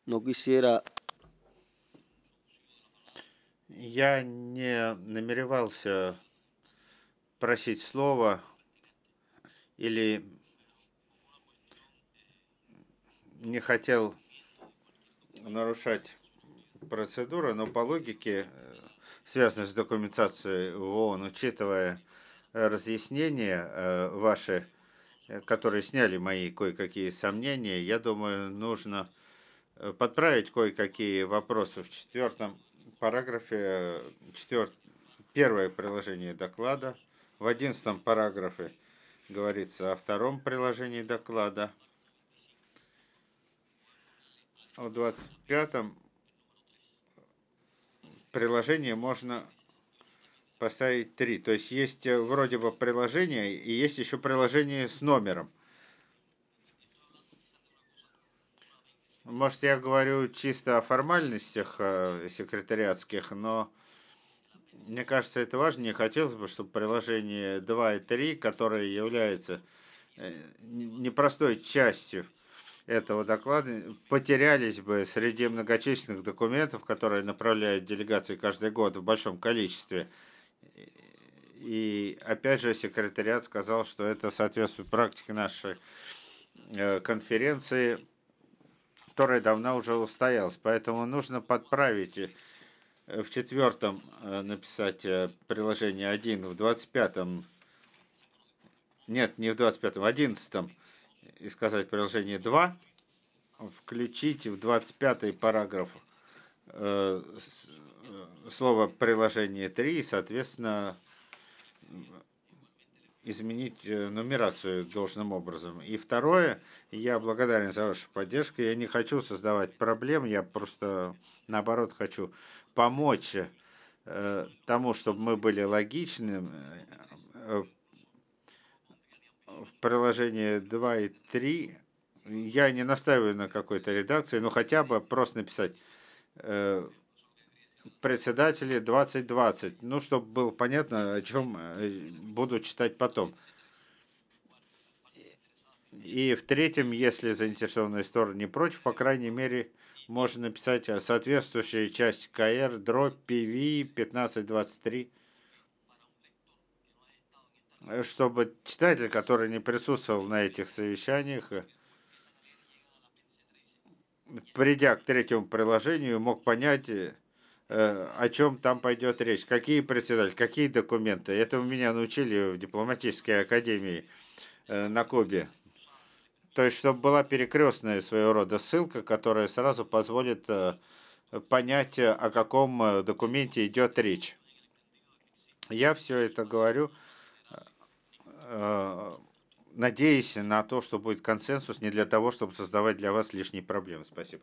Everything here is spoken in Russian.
No quisiera Я не намеревался просить слова или не хотел нарушать процедуру, но по логике, связанной с документацией в ООН, учитывая разъяснения ваши, которые сняли мои кое-какие сомнения, я думаю, нужно подправить кое-какие вопросы в четвертом параграфе, первое приложение доклада, в 11 параграфе говорится о втором приложении доклада, в 25 приложении можно поставить 3. То есть есть вроде бы приложение и есть еще приложение с номером. Может, я говорю чисто о формальностях секретариатских, но мне кажется, это важно. Не хотелось бы, чтобы приложение 2 и 3, которые являются непростой частью этого доклада, потерялись бы среди многочисленных документов, которые направляют делегации каждый год в большом количестве. И опять же, секретариат сказал, что это соответствует практике нашей конференции, которая давно уже устоялась. Поэтому нужно подправить в четвертом написать приложение 1, в 25-м, нет, не в 25-м, в 11-м, и сказать приложение 2, включить в 25-й параграф слово приложение 3 и, соответственно, изменить нумерацию должным образом. И второе, я благодарен за вашу поддержку. Я не хочу создавать проблем, я просто наоборот хочу помочь тому, чтобы мы были логичным. В приложении 2 и 3 я не настаиваю на какой-то редакции, но хотя бы просто написать председатели 2020, ну, чтобы было понятно, о чем буду читать потом. И в-третьем, если заинтересованные стороны не против, по крайней мере, можно написать соответствующая часть КР, дробь PV 1523, чтобы читатель, который не присутствовал на этих совещаниях, придя к третьему приложению, мог понять, о чем там пойдет речь, какие председатели, какие документы. Это у меня научили в дипломатической академии на Кубе. То есть, чтобы была перекрестная своего рода ссылка, которая сразу позволит понять, о каком документе идет речь. Я все это говорю, э, надеясь на то, что будет консенсус, не для того, чтобы создавать для вас лишние проблемы. Спасибо.